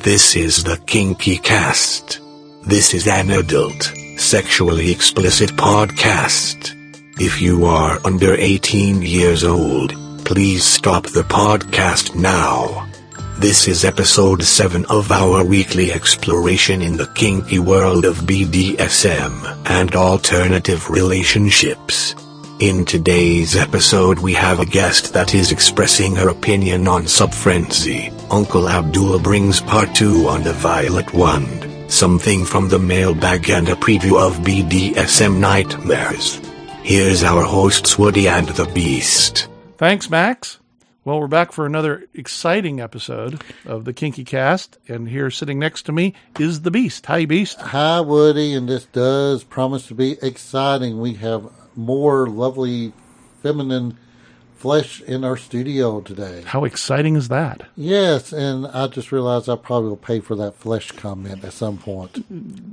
This is the Kinky Cast. This is an adult, sexually explicit podcast. If you are under 18 years old, please stop the podcast now. This is episode 7 of our weekly exploration in the kinky world of BDSM and alternative relationships. In today's episode we have a guest that is expressing her opinion on subfrenzy. Uncle Abdul brings part 2 on the Violet Wand, something from the mailbag, and a preview of BDSM nightmares. Here's our hosts Woody and the Beast. Thanks, Max. Well, we're back for another exciting episode of the Kinky Cast, and here sitting next to me is the Beast. Hi, Beast. Hi, Woody, and this does promise to be exciting. We have more lovely feminine flesh in our studio today. How exciting is that? Yes, and I just realized I probably will pay for that flesh comment at some point.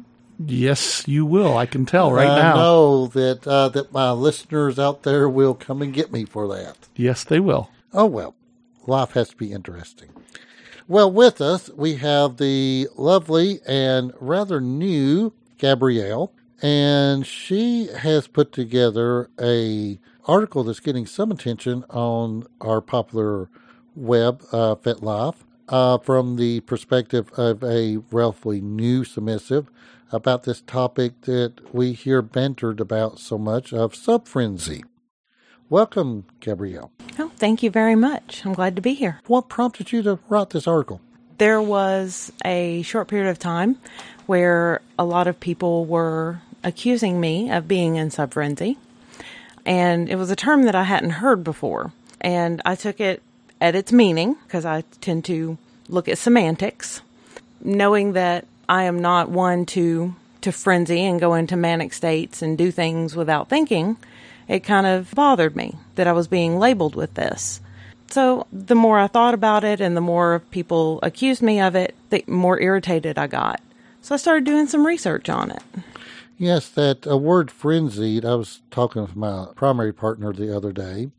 Yes, you will. I can tell now. I know that my listeners out there will come and get me for that. Yes, they will. Oh, well, life has to be interesting. Well, with us, we have the lovely and rather new Gabrielle, and she has put together a article that's getting some attention on our popular web, FetLife, from the perspective of a relatively new submissive about this topic that we hear bantered about so much of subfrenzy. Welcome, Gabrielle. Oh, thank you very much. I'm glad to be here. What prompted you to write this article? There was a short period of time where a lot of people were accusing me of being in subfrenzy, and it was a term that I hadn't heard before, and I took it at its meaning because I tend to look at semantics, knowing that I am not one to frenzy and go into manic states and do things without thinking. It kind of bothered me that I was being labeled with this. So the more I thought about it and the more people accused me of it, the more irritated I got. So I started doing some research on it. Yes, that word frenzied, I was talking with my primary partner the other day,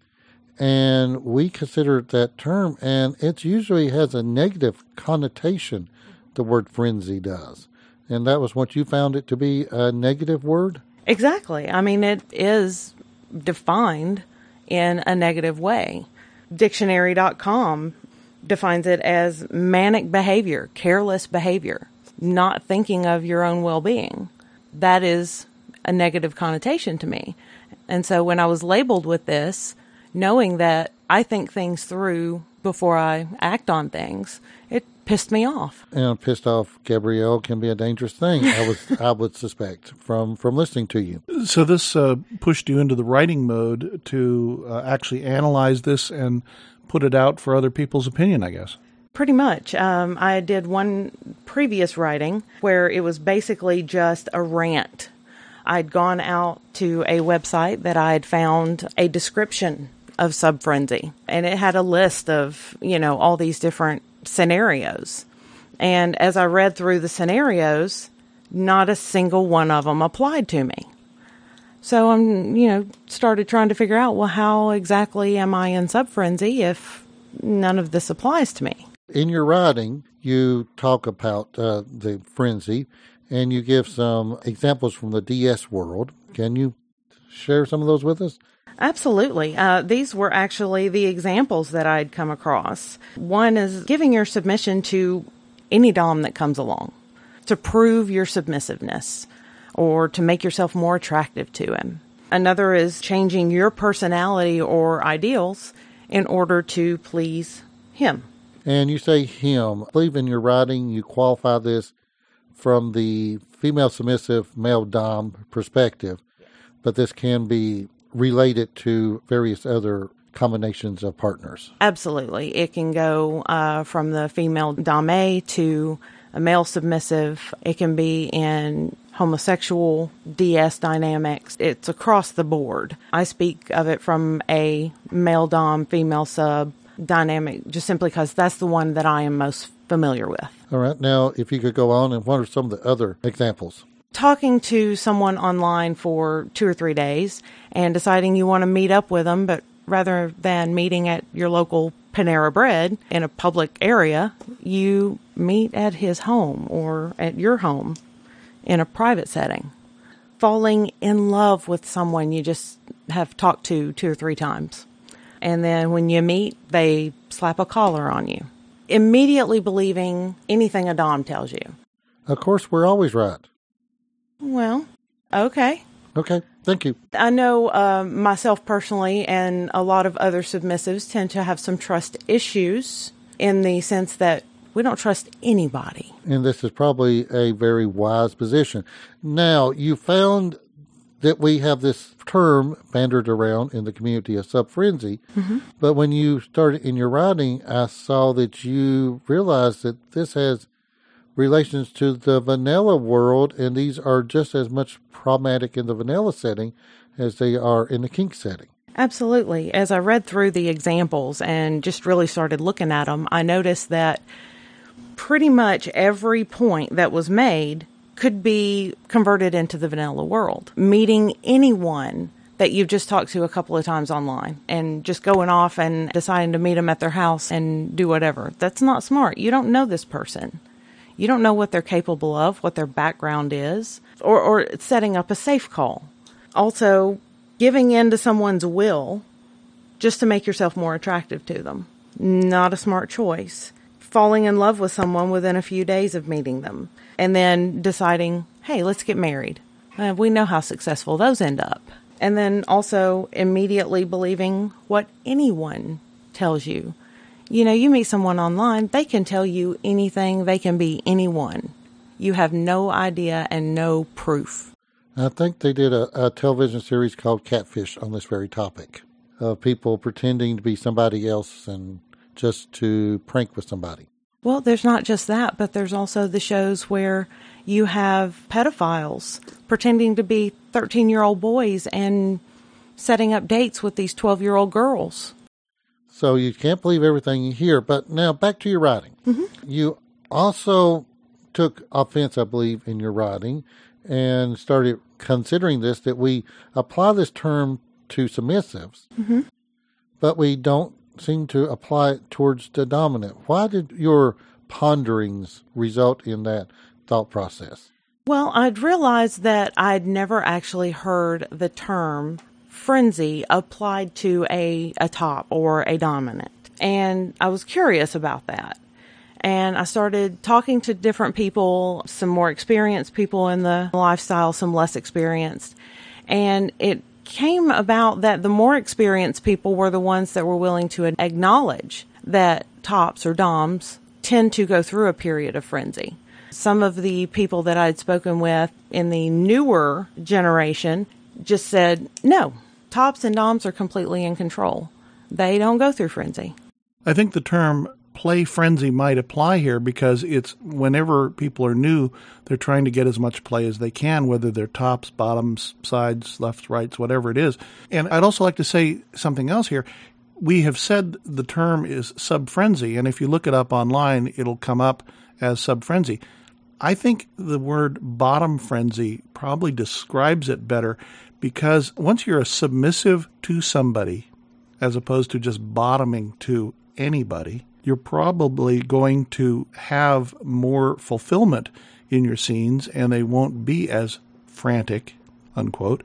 and we considered that term, and it usually has a negative connotation, the word frenzy does. And that was what you found it to be, a negative word? Exactly. I mean, it is defined in a negative way. Dictionary.com defines it as manic behavior, careless behavior, not thinking of your own well-being. That is a negative connotation to me. And so when I was labeled with this, knowing that I think things through before I act on things, it pissed me off. And pissed off Gabrielle can be a dangerous thing, I would suspect, from listening to you. So this pushed you into the writing mode to actually analyze this and put it out for other people's opinion, I guess. Pretty much. I did one previous writing where it was basically just a rant. I'd gone out to a website that I had found a description of subfrenzy, and it had a list of, all these different scenarios. And as I read through the scenarios, not a single one of them applied to me. So I'm, started trying to figure out, well, how exactly am I in subfrenzy if none of this applies to me? In your writing, you talk about the frenzy, and you give some examples from the DS world. Can you share some of those with us? Absolutely. These were actually the examples that I'd come across. One is giving your submission to any dom that comes along to prove your submissiveness or to make yourself more attractive to him. Another is changing your personality or ideals in order to please him. And you say him. I believe in your writing you qualify this from the female submissive, male dom perspective, but this can be related to various other combinations of partners. Absolutely. It can go from the female dame to a male submissive. It can be in homosexual DS dynamics. It's across the board. I speak of it from a male dom, female sub dynamic, just simply because that's the one that I am most familiar with. All right. Now, if you could go on, and what are some of the other examples? Talking to someone online for 2 or 3 days and deciding you want to meet up with them, but rather than meeting at your local Panera Bread in a public area. You meet at his home or at your home in a private setting. Falling in love with someone you just have talked to 2 or 3 times. And then when you meet, they slap a collar on you. Immediately believing anything a dom tells you. Of course, we're always right. Well, okay. Okay, thank you. I know myself personally and a lot of other submissives tend to have some trust issues in the sense that we don't trust anybody. And this is probably a very wise position. Now, you found that we have this term bandied around in the community of subfrenzy, but when you started in your writing, I saw that you realized that this has relations to the vanilla world, and these are just as much problematic in the vanilla setting as they are in the kink setting. Absolutely. As I read through the examples and just really started looking at them, I noticed that pretty much every point that was made could be converted into the vanilla world. Meeting anyone that you've just talked to a couple of times online and just going off and deciding to meet them at their house and do whatever. That's not smart. You don't know this person. You don't know what they're capable of, what their background is, or setting up a safe call. Also, giving in to someone's will just to make yourself more attractive to them. Not a smart choice. Falling in love with someone within a few days of meeting them. And then deciding, hey, let's get married. We know how successful those end up. And then also immediately believing what anyone tells you. You know, you meet someone online, they can tell you anything, they can be anyone. You have no idea and no proof. I think they did a television series called Catfish on this very topic, of people pretending to be somebody else and just to prank with somebody. Well, there's not just that, but there's also the shows where you have pedophiles pretending to be 13-year-old boys and setting up dates with these 12-year-old girls. So you can't believe everything you hear. But now back to your writing. You also took offense, I believe, in your writing and started considering this, that we apply this term to submissives, but we don't seem to apply it towards the dominant. Why did your ponderings result in that thought process? Well, I'd realized that I'd never actually heard the term frenzy applied to a top or a dominant. And I was curious about that. And I started talking to different people, some more experienced people in the lifestyle, some less experienced. And it came about that the more experienced people were the ones that were willing to acknowledge that tops or doms tend to go through a period of frenzy. Some of the people that I'd spoken with in the newer generation just said, no, tops and doms are completely in control. They don't go through frenzy. I think the term play frenzy might apply here because it's whenever people are new, they're trying to get as much play as they can, whether they're tops, bottoms, sides, lefts, rights, whatever it is. And I'd also like to say something else here. We have said the term is sub-frenzy, and if you look it up online, it'll come up as sub-frenzy. I think the word bottom frenzy probably describes it better because once you're a submissive to somebody, as opposed to just bottoming to anybody, you're probably going to have more fulfillment in your scenes, and they won't be as frantic, unquote,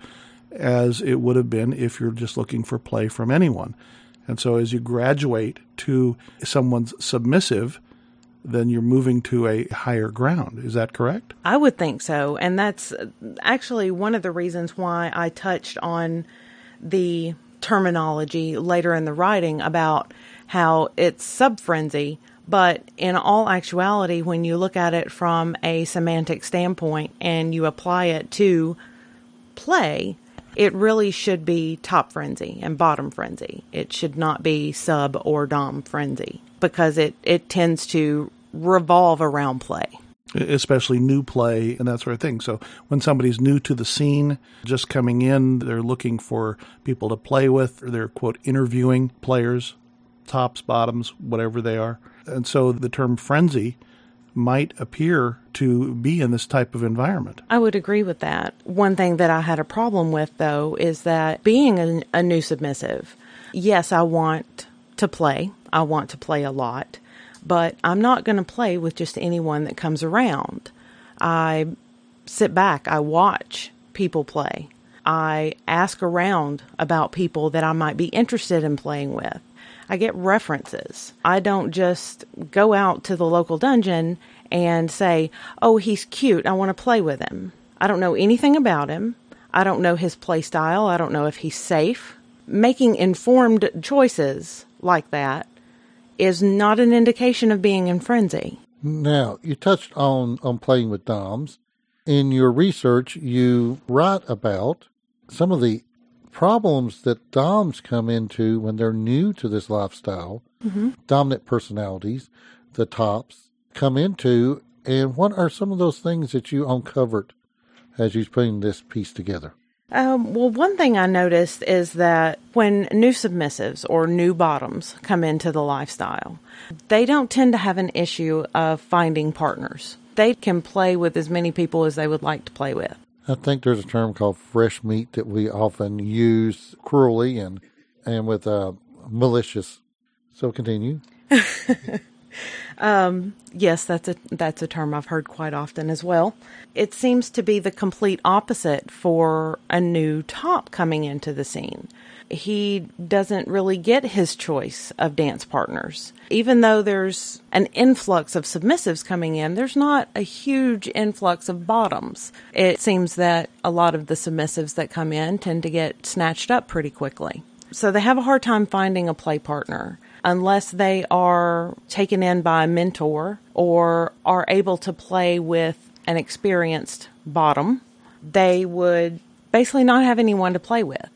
as it would have been if you're just looking for play from anyone. And so as you graduate to someone's submissive, then you're moving to a higher ground. Is that correct? I would think so. And that's actually one of the reasons why I touched on the terminology later in the writing about how it's sub-frenzy, but in all actuality, when you look at it from a semantic standpoint and you apply it to play, it really should be top frenzy and bottom frenzy. It should not be sub or dom frenzy because it tends to revolve around play. Especially new play and that sort of thing. So when somebody's new to the scene, just coming in, they're looking for people to play with, or they're, quote, interviewing players, tops, bottoms, whatever they are. And so the term frenzy might appear to be in this type of environment. I would agree with that. One thing that I had a problem with, though, is that being a new submissive, yes, I want to play. I want to play a lot, but I'm not going to play with just anyone that comes around. I sit back, I watch people play. I ask around about people that I might be interested in playing with. I get references. I don't just go out to the local dungeon and say, oh, he's cute, I want to play with him. I don't know anything about him. I don't know his play style. I don't know if he's safe. Making informed choices like that is not an indication of being in frenzy. Now, you touched on playing with DOMs. In your research, you write about some of the problems that DOMs come into when they're new to this lifestyle, dominant personalities, the tops, come into, and what are some of those things that you uncovered as you're putting this piece together? Well, one thing I noticed is that when new submissives or new bottoms come into the lifestyle, they don't tend to have an issue of finding partners. They can play with as many people as they would like to play with. I think there's a term called fresh meat that we often use cruelly and with malicious. So continue. Yes, that's a term I've heard quite often as well. It seems to be the complete opposite for a new top coming into the scene. He doesn't really get his choice of dance partners. Even though there's an influx of submissives coming in, there's not a huge influx of bottoms. It seems that a lot of the submissives that come in tend to get snatched up pretty quickly. So they have a hard time finding a play partner unless they are taken in by a mentor or are able to play with an experienced bottom. They would basically not have anyone to play with.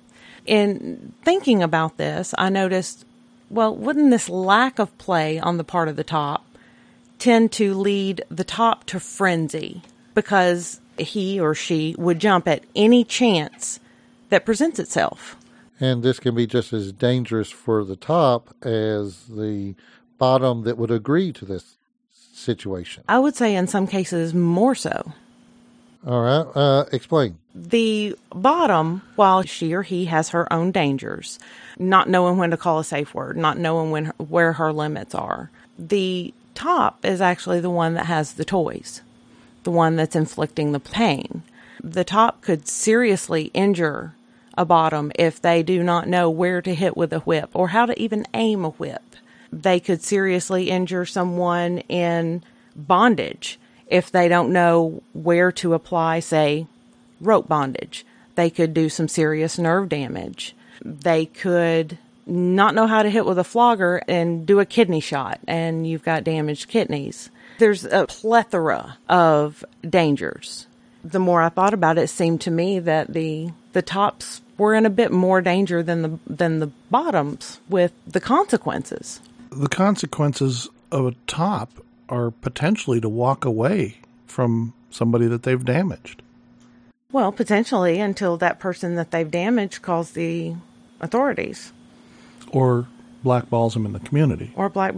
In thinking about this, I noticed, well, wouldn't this lack of play on the part of the top tend to lead the top to frenzy because he or she would jump at any chance that presents itself? And this can be just as dangerous for the top as the bottom that would agree to this situation. I would say in some cases more so. All right. Explain. The bottom, while she or he has her own dangers, not knowing when to call a safe word, not knowing where her limits are, the top is actually the one that has the toys, the one that's inflicting the pain. The top could seriously injure a bottom if they do not know where to hit with a whip or how to even aim a whip. They could seriously injure someone in bondage if they don't know where to apply, say, rope bondage. They could do some serious nerve damage. They could not know how to hit with a flogger and do a kidney shot, and you've got damaged kidneys. There's a plethora of dangers. The more I thought about it, it seemed to me that the tops were in a bit more danger than the bottoms with the consequences. The consequences of a top are potentially to walk away from somebody that they've damaged. Well, potentially until that person that they've damaged calls the authorities. Or blackballs them in the community.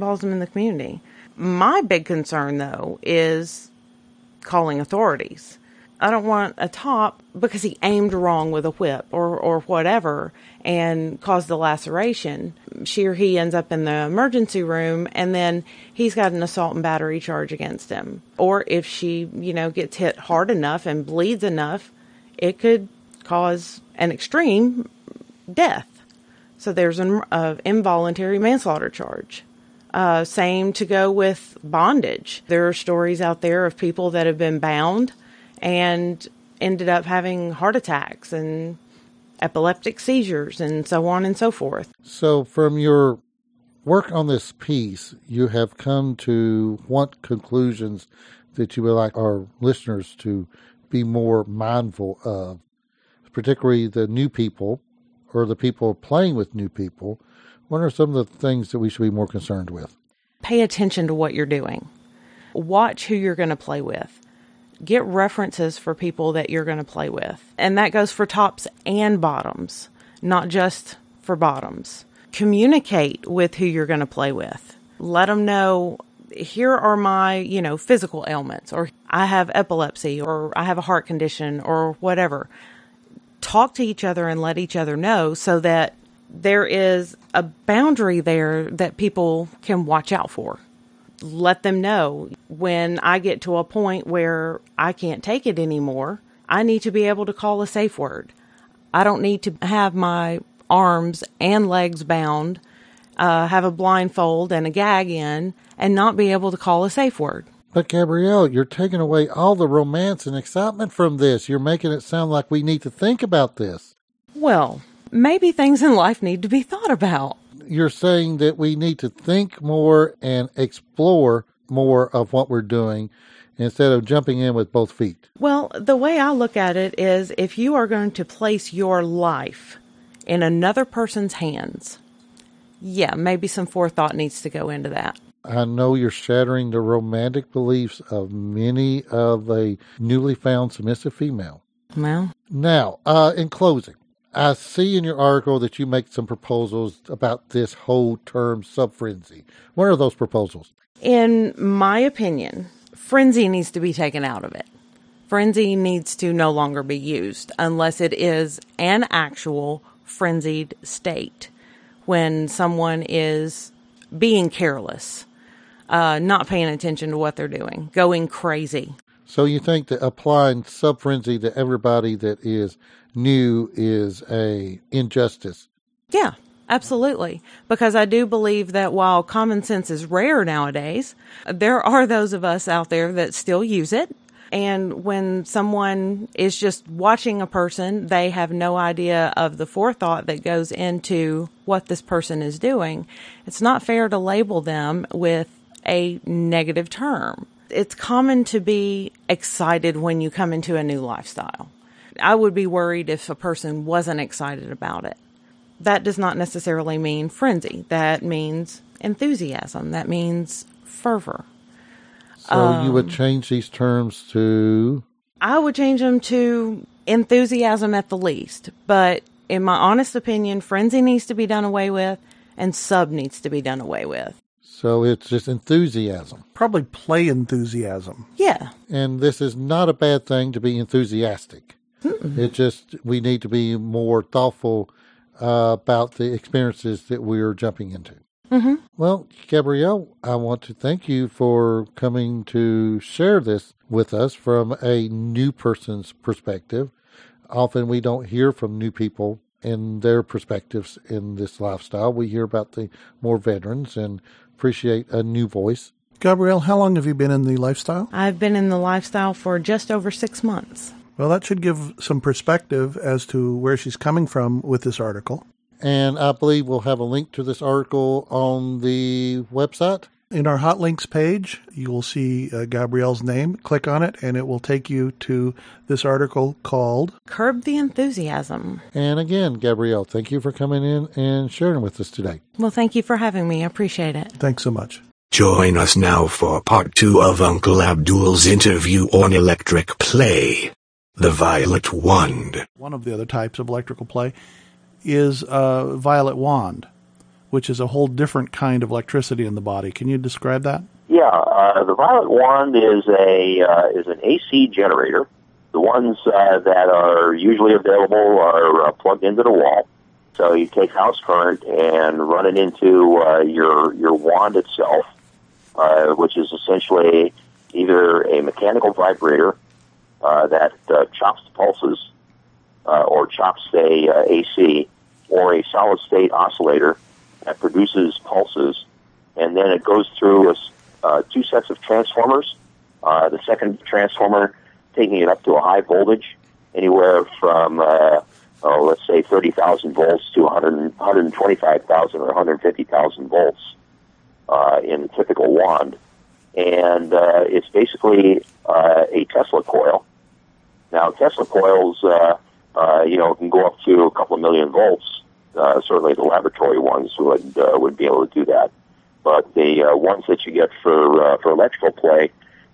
My big concern, though, is calling authorities. I don't want a top because he aimed wrong with a whip or whatever and caused a laceration. She or he ends up in the emergency room and then he's got an assault and battery charge against him. Or if she, gets hit hard enough and bleeds enough, it could cause an extreme death. So there's an involuntary manslaughter charge. Same to go with bondage. There are stories out there of people that have been bound and ended up having heart attacks and epileptic seizures and so on and so forth. So from your work on this piece, you have come to what conclusions that you would like our listeners to be more mindful of, particularly the new people or the people playing with new people? What are some of the things that we should be more concerned with? Pay attention to what you're doing. Watch who you're going to play with. Get references for people that you're going to play with. And that goes for tops and bottoms, not just for bottoms. Communicate with who you're going to play with. Let them know, here are my, physical ailments, or I have epilepsy, or I have a heart condition, or whatever. Talk to each other and let each other know so that there is a boundary there that people can watch out for. Let them know when I get to a point where I can't take it anymore, I need to be able to call a safe word. I don't need to have my arms and legs bound, have a blindfold and a gag in, and not be able to call a safe word. But Gabrielle, you're taking away all the romance and excitement from this. You're making it sound like we need to think about this. Well, maybe things in life need to be thought about. You're saying that we need to think more and explore more of what we're doing instead of jumping in with both feet. Well, the way I look at it is if you are going to place your life in another person's hands, yeah, maybe some forethought needs to go into that. I know you're shattering the romantic beliefs of many of the newly found submissive female. Well, Now, in closing, I see in your article that you make some proposals about this whole term sub-frenzy. What are those proposals? in my opinion, frenzy needs to be taken out of it. Frenzy needs to no longer be used unless it is an actual frenzied state when someone is being careless, not paying attention to what they're doing, going crazy. So you think that applying sub-frenzy to everybody that is new is a injustice? Yeah, absolutely. Because I do believe that while common sense is rare nowadays, there are those of us out there that still use it. And when someone is just watching a person, they have no idea of the forethought that goes into what this person is doing. It's not fair to label them with a negative term. It's common to be excited when you come into a new lifestyle. I would be worried if a person wasn't excited about it. That does not necessarily mean frenzy. That means enthusiasm. That means fervor. So you would change these terms to? I would change them to enthusiasm at the least. But in my honest opinion, frenzy needs to be done away with and sub needs to be done away with. So it's just enthusiasm. Probably play enthusiasm. Yeah. And this is not a bad thing to be enthusiastic. It just, we need to be more thoughtful about the experiences that we're jumping into. Mm-hmm. Well, Gabrielle, I want to thank you for coming to share this with us from a new person's perspective. Often we don't hear from new people and their perspectives in this lifestyle. We hear about the more veterans and appreciate a new voice. Gabrielle, how long have you been in the lifestyle? I've been in the lifestyle for just over 6 months. Well, that should give some perspective as to where she's coming from with this article. And I believe we'll have a link to this article on the website. In our hot links page, you will see Gabrielle's name. Click on it, and it will take you to this article called Curb the Enthusiasm. And again, Gabrielle, thank you for coming in and sharing with us today. Well, thank you for having me. I appreciate it. Thanks so much. Join us now for part 2 of Uncle Abdul's interview on electric play. The Violet Wand. One of the other types of electrical play is a violet wand, which is a whole different kind of electricity in the body. Can you describe that? Yeah, the Violet Wand is an AC generator. The ones that are usually available are plugged into the wall. So you take house current and run it into your wand itself, which is essentially either a mechanical vibrator that chops the pulses or chops, say, AC, or a solid-state oscillator that produces pulses, and then it goes through 2 sets of transformers. The second transformer taking it up to a high voltage, anywhere from, let's say, 30,000 volts to 125,000 or 150,000 volts in the typical wand. And it's basically a Tesla coil. Now, Tesla coils, can go up to a couple of million volts. Certainly the laboratory ones would be able to do that. But the ones that you get for electrical play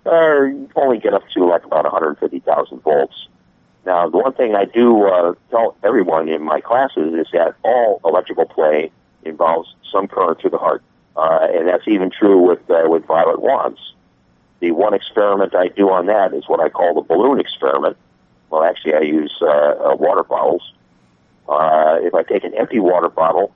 only get up to like about 150,000 volts. Now, the one thing I do tell everyone in my classes is that all electrical play involves some current through the heart. And that's even true with violet wands. The one experiment I do on that is what I call the balloon experiment. Well, actually, I use water bottles If I take an empty water bottle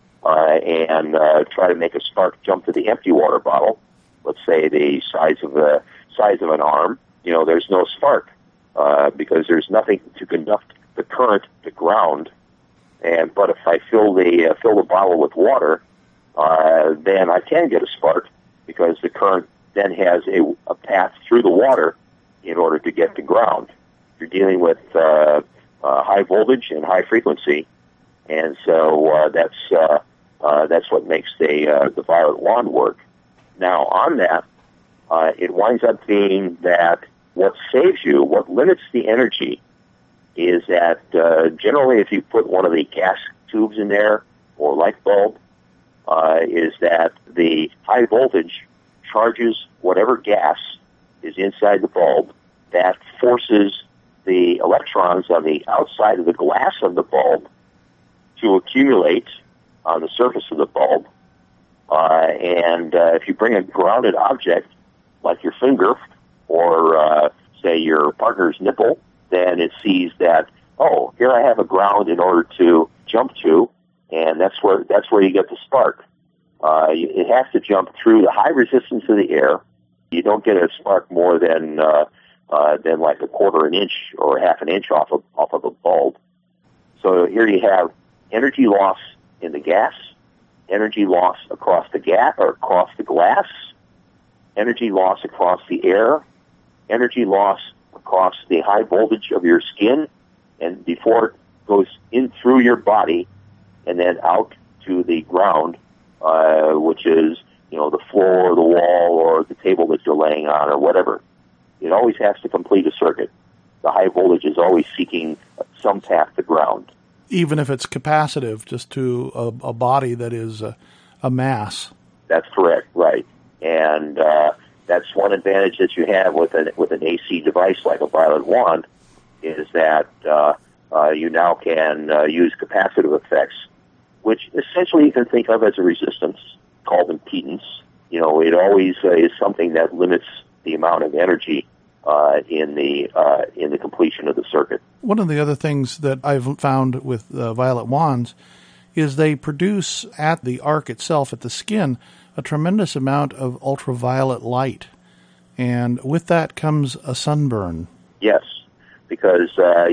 and try to make a spark jump to the empty water bottle, let's say the size of an arm, there's no spark because there's nothing to conduct the current to ground. But if I fill the bottle with water, then I can get a spark because the current then has a path through the water in order to get to ground. You're dealing with high voltage and high frequency, and so that's what makes the violet wand work. Now, on that, it winds up being that what saves you, what limits the energy, is that generally if you put one of the gas tubes in there or light bulb, is that the high voltage charges whatever gas is inside the bulb. That forces the electrons on the outside of the glass of the bulb to accumulate on the surface of the bulb. And if you bring a grounded object, like your finger or, say, your partner's nipple, then it sees that, oh, here I have a ground in order to jump to, and that's where you get the spark. It has to jump through the high resistance of the air. You don't get a spark more than like a quarter an inch or half an inch off of a bulb. So here you have energy loss in the gas, energy loss across the across the glass, energy loss across the air, energy loss across the high voltage of your skin, and before it goes in through your body and then out to the ground, which is, the floor or the wall or the table that you're laying on or whatever. It always has to complete a circuit. The high voltage is always seeking some path to ground. Even if it's capacitive, just to a body that is a mass. That's correct, right. And that's one advantage that you have with an AC device like a violet wand, is that you now can use capacitive effects, which essentially you can think of as a resistance called impedance. It always is something that limits the amount of energy in the completion of the circuit. One of the other things that I've found with violet wands is they produce at the arc itself, at the skin, a tremendous amount of ultraviolet light. And with that comes a sunburn. Yes, because,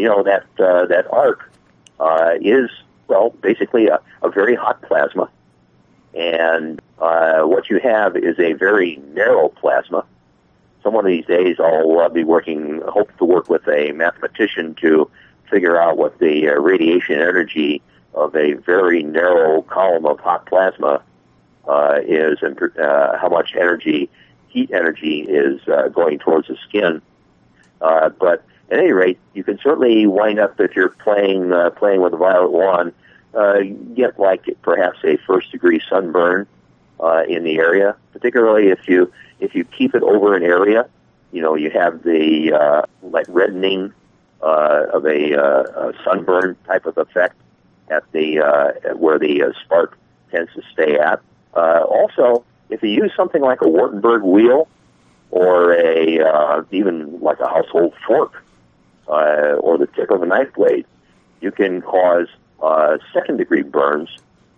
that arc is, basically a very hot plasma. And what you have is a very narrow plasma. Some one of these days I'll hope to work with a mathematician to figure out what the radiation energy of a very narrow column of hot plasma is, and how much heat energy is going towards the skin. But at any rate, you can certainly wind up, if you're playing with a violet wand, get like perhaps a first-degree sunburn in the area, particularly if you keep it over an area. You have the like reddening of a sunburn type of effect at where the spark tends to stay at. Also, if you use something like a Wartenberg wheel or even like a household fork or the tip of a knife blade, you can cause second-degree burns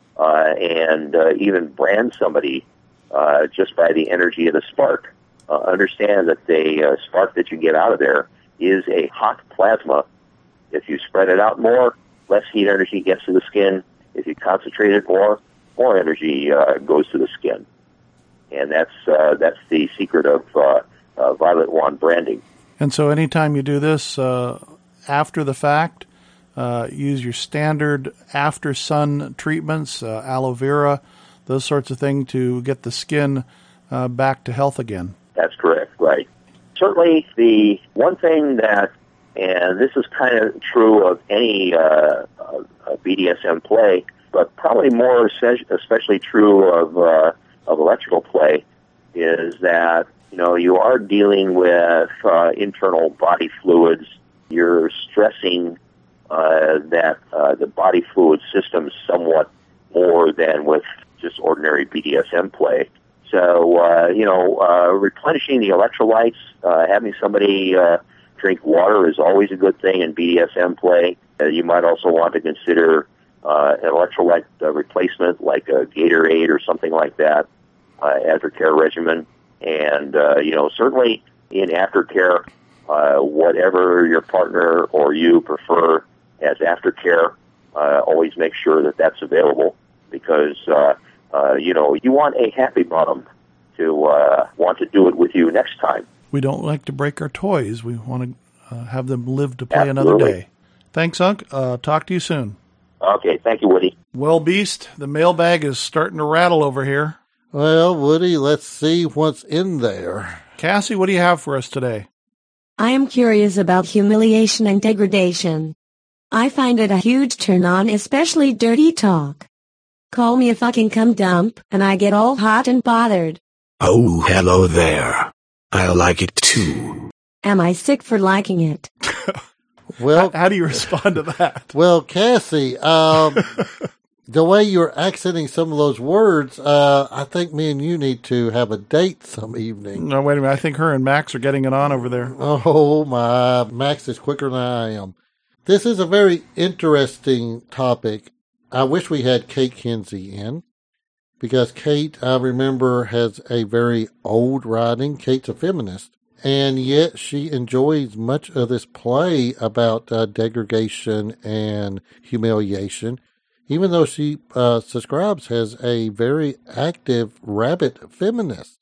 and even brand somebody just by the energy of the spark. Understand that the spark that you get out of there is a hot plasma. If you spread it out more, less heat energy gets to the skin. If you concentrate it more energy goes to the skin. And that's the secret of violet wand branding. And so anytime you do this after the fact, use your standard after sun treatments, aloe vera, those sorts of things to get the skin back to health again. That's correct, right. Certainly the one thing that, and this is kind of true of any BDSM play, but probably more especially true of electrical play, is that you are dealing with internal body fluids. You're stressing that the body fluid system somewhat more than with just ordinary BDSM play. So, replenishing the electrolytes, having somebody drink water is always a good thing in BDSM play. You might also want to consider an electrolyte replacement like a Gatorade or something like that aftercare regimen. And, certainly in aftercare, whatever your partner or you prefer as aftercare, always make sure that that's available because, you want a happy bottom to want to do it with you next time. We don't like to break our toys. We want to have them live to play Absolutely. another day. Thanks, Unc. Talk to you soon. Okay, thank you, Woody. Well, Beast, the mailbag is starting to rattle over here. Well, Woody, let's see what's in there. Cassie, what do you have for us today? I am curious about humiliation and degradation. I find it a huge turn on, especially dirty talk. Call me a fucking cum dump, and I get all hot and bothered. Oh, hello there. I like it too. Am I sick for liking it? Well, How do you respond to that? well, Cassie, the way you're accenting some of those words, I think me and you need to have a date some evening. No, wait a minute. I think her and Max are getting it on over there. Oh my, Max is quicker than I am. This is a very interesting topic. I wish we had Kate Kinsey in, because Kate, I remember, has a very old writing. Kate's a feminist, and yet she enjoys much of this play about degradation and humiliation, even though she subscribes as a very active rabbit feminist.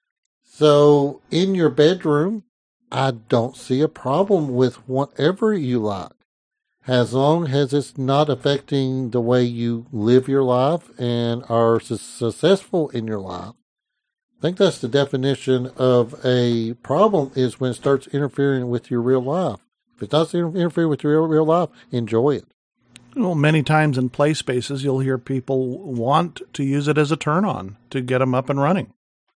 So in your bedroom, I don't see a problem with whatever you like, as long as it's not affecting the way you live your life and are successful in your life. I think that's the definition of a problem, is when it starts interfering with your real life. If it doesn't interfere with your real life, enjoy it. Well, many times in play spaces, you'll hear people want to use it as a turn-on to get them up and running.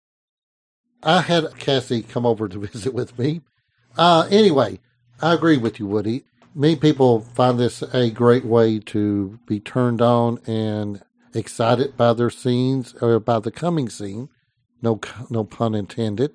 I had Cassie come over to visit with me. Anyway, I agree with you, Woody. Many people find this a great way to be turned on and excited by their scenes or by the coming scene. No pun intended.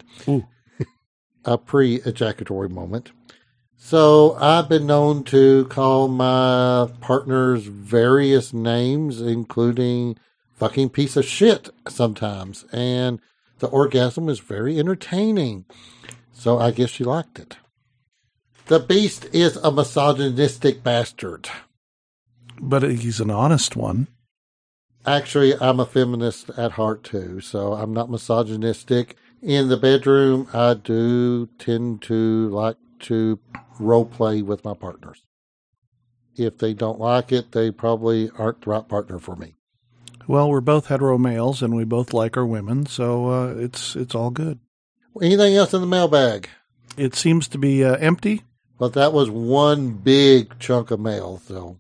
A pre-ejaculatory moment. So I've been known to call my partners various names, including fucking piece of shit sometimes. And the orgasm is very entertaining. So I guess she liked it. The Beast is a misogynistic bastard. But he's an honest one. Actually, I'm a feminist at heart, too, so I'm not misogynistic. In the bedroom, I do tend to like to role play with my partners. If they don't like it, they probably aren't the right partner for me. Well, we're both hetero males, and we both like our women, so it's all good. Anything else in the mailbag? It seems to be empty. But that was one big chunk of mail, so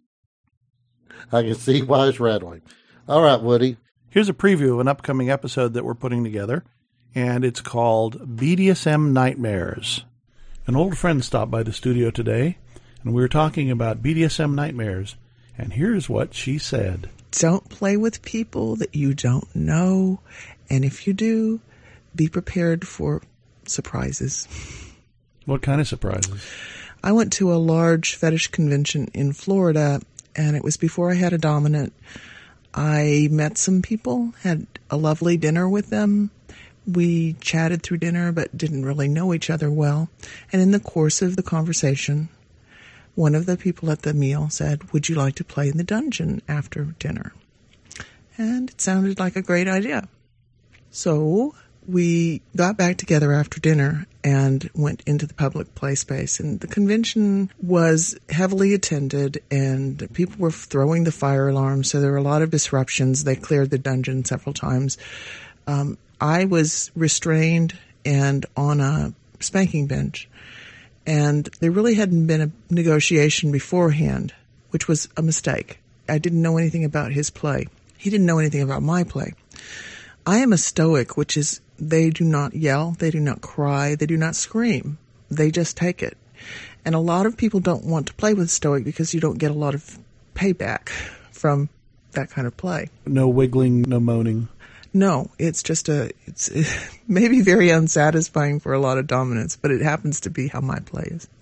I can see why it's rattling. All right, Woody. Here's a preview of an upcoming episode that we're putting together, and it's called BDSM Nightmares. An old friend stopped by the studio today, and we were talking about BDSM nightmares, and here's what she said. Don't play with people that you don't know, and if you do, be prepared for surprises. What kind of surprises? I went to a large fetish convention in Florida, and it was before I had a dominant. I met some people, had a lovely dinner with them. We chatted through dinner, but didn't really know each other well. And in the course of the conversation, one of the people at the meal said, "Would you like to play in the dungeon after dinner?" And it sounded like a great idea. So we got back together after dinner and went into the public play space. And the convention was heavily attended, and people were throwing the fire alarm, so there were a lot of disruptions. They cleared the dungeon several times. I was restrained and on a spanking bench, and there really hadn't been a negotiation beforehand, which was a mistake. I didn't know anything about his play. He didn't know anything about my play. I am a stoic, which is they do not yell, they do not cry, they do not scream. They just take it. And a lot of people don't want to play with stoic because you don't get a lot of payback from that kind of play. No wiggling, no moaning. No, it's just it's maybe very unsatisfying for a lot of dominants, but it happens to be how my play is.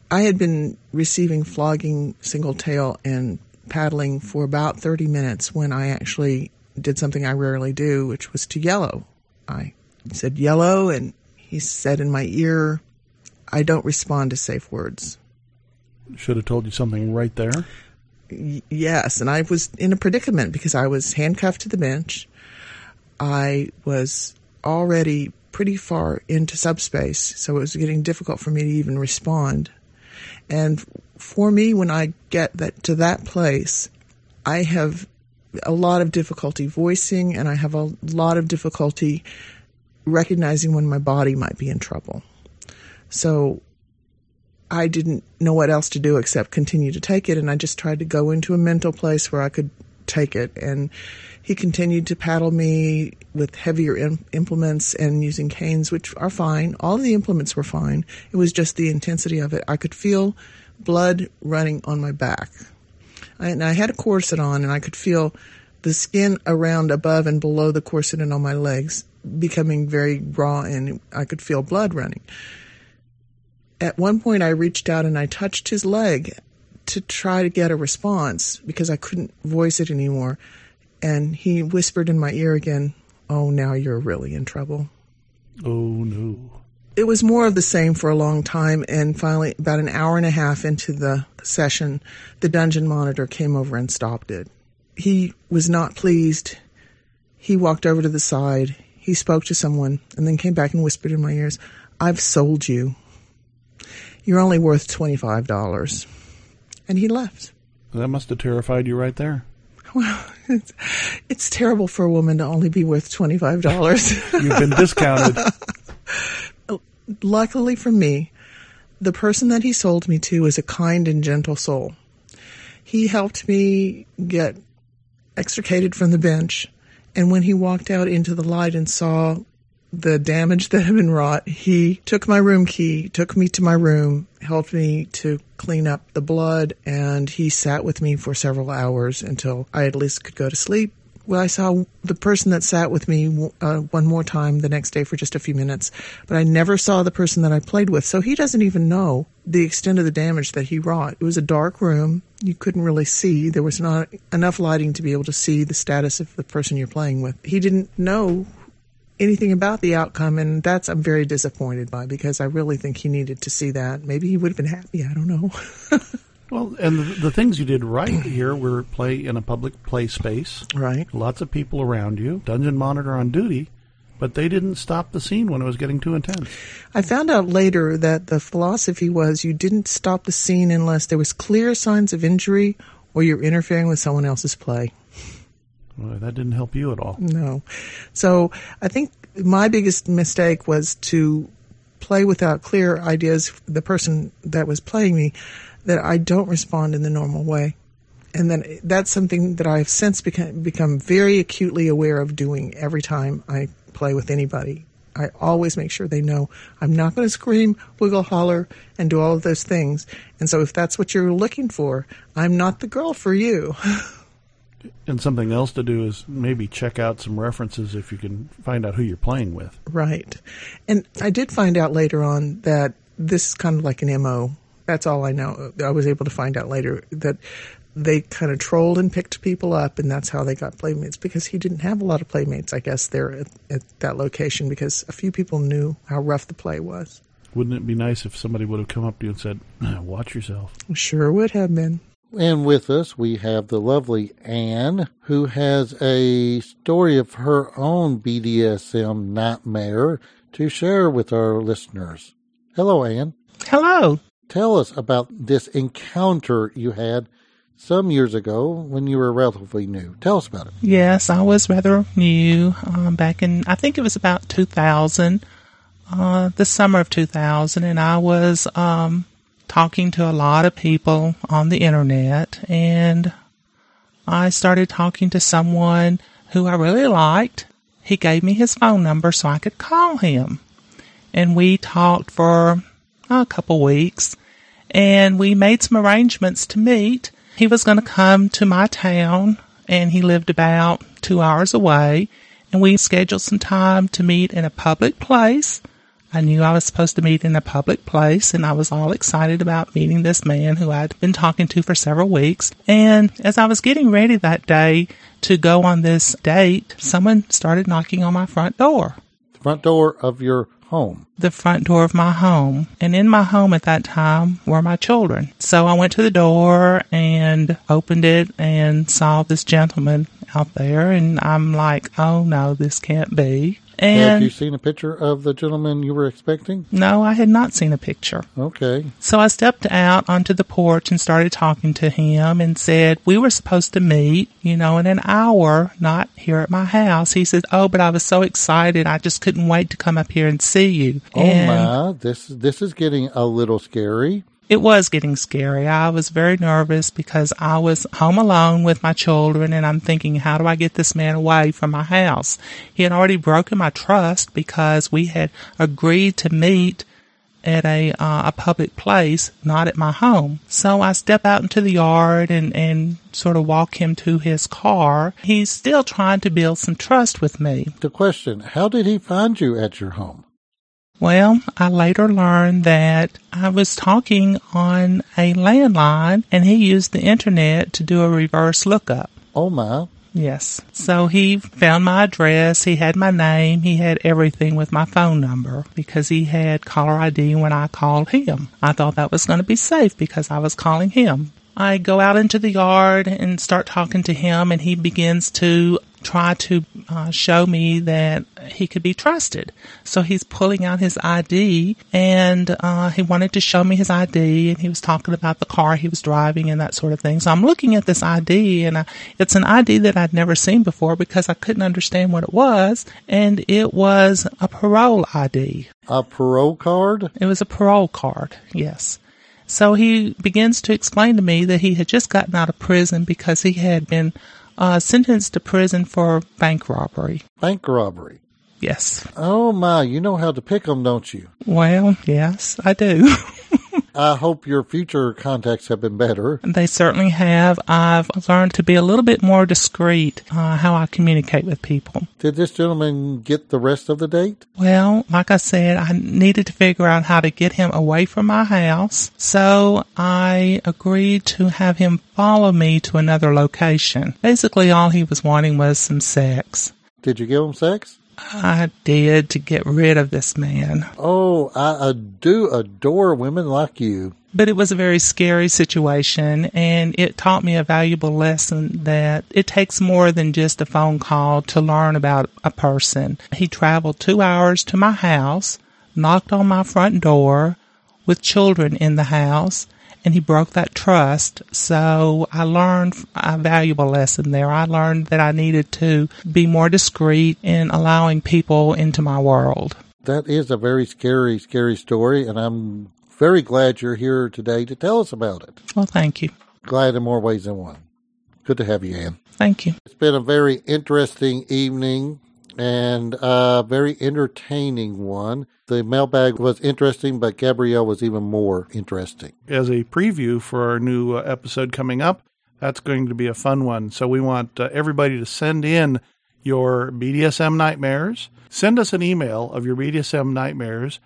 I had been receiving flogging single tail and paddling for about 30 minutes when I actually did something I rarely do, which was to yellow. I said yellow, and he said in my ear, I don't respond to safe words. Should have told you something right there. Yes, and I was in a predicament because I was handcuffed to the bench. I was already pretty far into subspace, so it was getting difficult for me to even respond. And for me, when I get to that place, I have a lot of difficulty voicing, and I have a lot of difficulty recognizing when my body might be in trouble. So I didn't know what else to do except continue to take it, and I just tried to go into a mental place where I could take it. And he continued to paddle me with heavier implements and using canes, which are fine. All of the implements were fine. It was just the intensity of it. I could feel blood running on my back. And I had a corset on, and I could feel the skin around above and below the corset and on my legs becoming very raw, and I could feel blood running. At one point, I reached out and I touched his leg to try to get a response because I couldn't voice it anymore. And he whispered in my ear again, "Oh, now you're really in trouble." Oh, no. It was more of the same for a long time, and finally, about an hour and a half into the session, the dungeon monitor came over and stopped it. He was not pleased. He walked over to the side. He spoke to someone and then came back and whispered in my ears, "I've sold you. You're only worth $25. And he left. That must have terrified you right there. Well, it's terrible for a woman to only be worth $25. You've been discounted. Luckily for me, the person that he sold me to is a kind and gentle soul. He helped me get extricated from the bench, and when he walked out into the light and saw the damage that had been wrought, he took my room key, took me to my room, helped me to clean up the blood, and he sat with me for several hours until I at least could go to sleep. Well, I saw the person that sat with me one more time the next day for just a few minutes, but I never saw the person that I played with, so he doesn't even know the extent of the damage that he wrought. It was a dark room. You couldn't really see. There was not enough lighting to be able to see the status of the person you're playing with. He didn't know anything about the outcome, and that's I'm very disappointed by, because I really think he needed to see that. Maybe he would have been happy. I don't know. Well, and the things you did right here were play in a public play space. Right. Lots of people around you. Dungeon monitor on duty. But they didn't stop the scene when it was getting too intense. I found out later that the philosophy was you didn't stop the scene unless there was clear signs of injury or you're interfering with someone else's play. Well, that didn't help you at all. No. So I think my biggest mistake was to play without clear ideas, the person that was playing me, that I don't respond in the normal way. And then that's something that I've since become very acutely aware of doing every time I play with anybody. I always make sure they know I'm not going to scream, wiggle, holler, and do all of those things. And so if that's what you're looking for, I'm not the girl for you. And something else to do is maybe check out some references if you can find out who you're playing with. Right. And I did find out later on that this is kind of like an MO. That's all I know. I was able to find out later that they kind of trolled and picked people up, and that's how they got playmates, because he didn't have a lot of playmates, I guess, there at that location, because a few people knew how rough the play was. Wouldn't it be nice if somebody would have come up to you and said, "Watch yourself"? Sure would have been. And with us, we have the lovely Anne, who has a story of her own BDSM nightmare to share with our listeners. Hello, Anne. Hello. Tell us about this encounter you had some years ago when you were relatively new. Tell us about it. Yes, I was rather new back in, I think it was about 2000, the summer of 2000, and I was talking to a lot of people on the internet, and I started talking to someone who I really liked. He gave me his phone number so I could call him, and we talked for a couple weeks, and we made some arrangements to meet. He was going to come to my town, and he lived about 2 hours away, and we scheduled some time to meet in a public place. I knew I was supposed to meet in a public place, and I was all excited about meeting this man who I'd been talking to for several weeks. And as I was getting ready that day to go on this date, someone started knocking on my front door. The front door of your home? The front door of my home. And in my home at that time were my children. So I went to the door and opened it and saw this gentleman out there, and I'm like, oh no, this can't be. And had you seen a picture of the gentleman you were expecting? No, I had not seen a picture. Okay. So I stepped out onto the porch and started talking to him and said, we were supposed to meet, in an hour, not here at my house. He said, oh, but I was so excited. I just couldn't wait to come up here and see you. This is getting a little scary. It was getting scary. I was very nervous because I was home alone with my children, and I'm thinking, how do I get this man away from my house? He had already broken my trust because we had agreed to meet at a public place, not at my home. So I step out into the yard and sort of walk him to his car. He's still trying to build some trust with me. The question, how did he find you at your home? Well, I later learned that I was talking on a landline, and he used the internet to do a reverse lookup. Oh, my. Yes. So he found my address, he had my name, he had everything with my phone number because he had caller ID when I called him. I thought that was going to be safe because I was calling him. I go out into the yard and start talking to him, and he begins to try to show me that he could be trusted. So he's pulling out his ID, and he wanted to show me his ID, and he was talking about the car he was driving and that sort of thing. So I'm looking at this ID, and it's an ID that I'd never seen before because I couldn't understand what it was, and it was a parole ID. A parole card? It was a parole card, yes. So he begins to explain to me that he had just gotten out of prison because he had been sentenced to prison for bank robbery. Bank robbery? Yes. Oh, my. You know how to pick them, don't you? Well, yes, I do. I hope your future contacts have been better. They certainly have. I've learned to be a little bit more discreet how I communicate with people. Did this gentleman get the rest of the date? Well, like I said, I needed to figure out how to get him away from my house. So I agreed to have him follow me to another location. Basically, all he was wanting was some sex. Did you give him sex? I did, to get rid of this man. Oh, I do adore women like you. But it was a very scary situation, and it taught me a valuable lesson that it takes more than just a phone call to learn about a person. He traveled 2 hours to my house, knocked on my front door with children in the house, and he broke that trust. So I learned a valuable lesson there. I learned that I needed to be more discreet in allowing people into my world. That is a very scary, scary story, and I'm very glad you're here today to tell us about it. Well, thank you. Glad in more ways than one. Good to have you, Ann. Thank you. It's been a very interesting evening and a very entertaining one. The mailbag was interesting, but Gabrielle was even more interesting. As a preview for our new episode coming up, that's going to be a fun one. So we want everybody to send in your BDSM nightmares. Send us an email of your BDSM nightmares,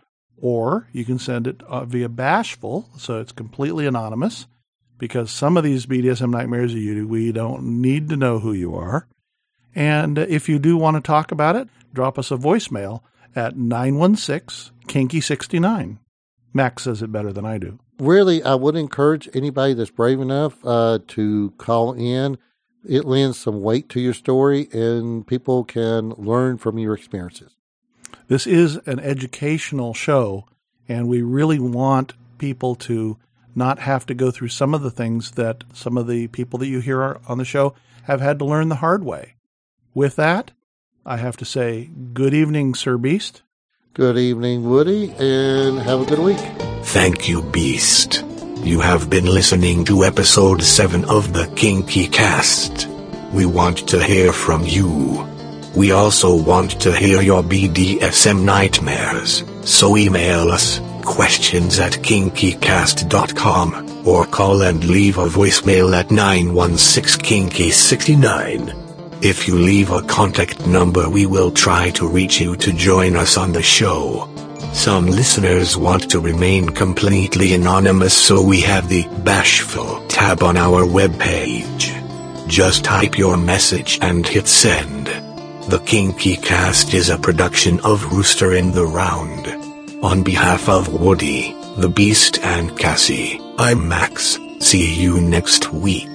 or you can send it via Bashful, so it's completely anonymous, because some of these BDSM nightmares we don't need to know who you are. And if you do want to talk about it, drop us a voicemail at 916-KINKY69. Max says it better than I do. Really, I would encourage anybody that's brave enough to call in. It lends some weight to your story, and people can learn from your experiences. This is an educational show, and we really want people to not have to go through some of the things that some of the people that you hear on the show have had to learn the hard way. With that, I have to say good evening, Sir Beast. Good evening, Woody, and have a good week. Thank you, Beast. You have been listening to episode 7 of the Kinky Cast. We want to hear from you. We also want to hear your BDSM nightmares, so email us questions@kinkycast.com or call and leave a voicemail at 916-KINKY69. If you leave a contact number, we will try to reach you to join us on the show. Some listeners want to remain completely anonymous, so we have the Bashful tab on our webpage. Just type your message and hit send. The Kinky Cast is a production of Rooster in the Round. On behalf of Woody, the Beast, and Cassie, I'm Max. See you next week.